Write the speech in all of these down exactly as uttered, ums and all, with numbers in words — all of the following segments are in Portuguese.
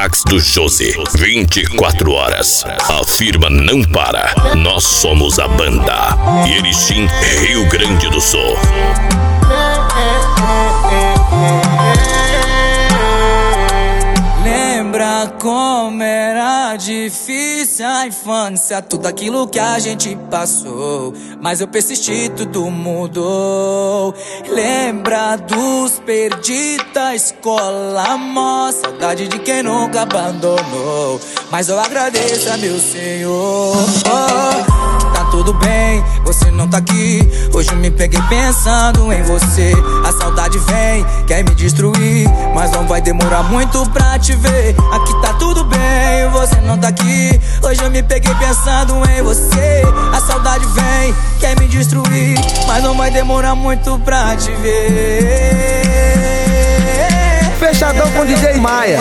Táxi do Josi, vinte e quatro horas. A firma não para. Nós somos a banda. Erechim, Rio Grande do Sul. Lembra como era difícil a infância, tudo aquilo que a gente passou, mas eu persisti, tudo mudou. Lembra dos perdidos da escola, mó saudade de quem nunca abandonou, mas eu agradeço a meu Senhor. Oh, tá tudo bem, você não tá aqui, hoje eu me peguei pensando em você. A saudade vem, quer me destruir, mas não vai demorar muito pra te ver. Aqui tá tudo bem, você não tá aqui, hoje eu me peguei pensando em você. A saudade vem, quer me destruir, mas não vai demorar muito pra te ver. Fechadão com D J Maia.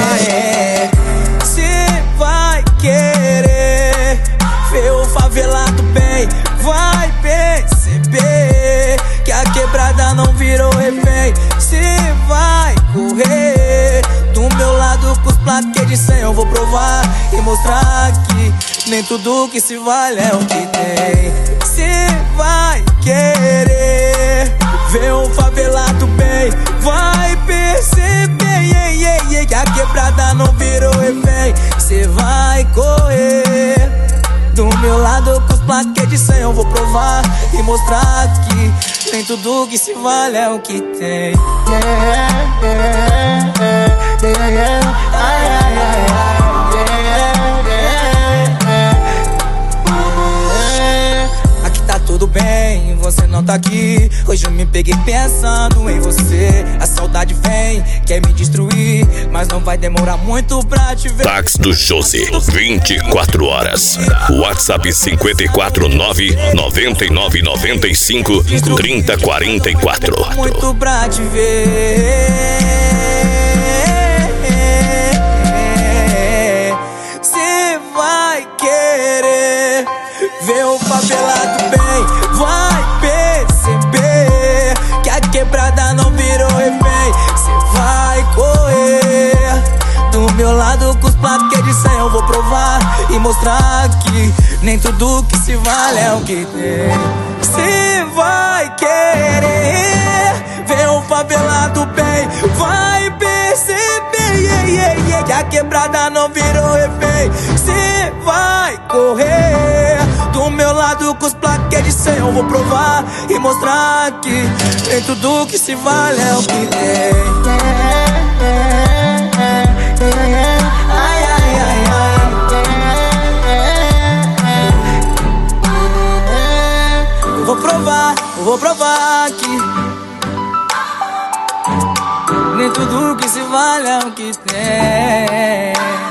Cê vai querer ver o favelado bem, vai perceber que a quebrada não virou refém. Cê vai correr do meu lado com os plaquês de cem. Eu vou provar e mostrar que nem tudo que se vale é o que tem. Cê vai querer ver um favelado bem, vai perceber yeah, yeah, yeah, que a quebrada não virou refém. Cê vai correr do meu lado com os plaquês de cem. Eu vou provar e mostrar que nem tudo que se vale é o que tem. Yeah, yeah, yeah, yeah, yeah. Ai, ai, ai, ai. Yeah, yeah, yeah. Aqui tá tudo bem, você não tá aqui, hoje eu me peguei pensando em você. A saudade vem, quer me destruir, mas não vai demorar muito pra te ver. Táxi do Josi, vinte e quatro horas. WhatsApp cinco quatro nove, nove nove nove cinco, trinta quarenta e quatro. Muito pra te ver. Cê vai querer ver o favelado bem, vai perceber que a quebrada não virou refém. Cê vai correr do meu lado com os plaquês de cem. Eu vou provar e mostrar que nem tudo que se vale é o que tem. Cê vai querer ver um favelado bem, vai perceber yeah, yeah, yeah, que a quebrada não virou refém. Cê vai correr do meu lado com os plaquês de cem. Eu vou provar e mostrar que nem tudo que se vale é o que tem. Ai, ai, ai, ai. Eu vou provar, eu vou provar que nem tudo que se vale é o que tem.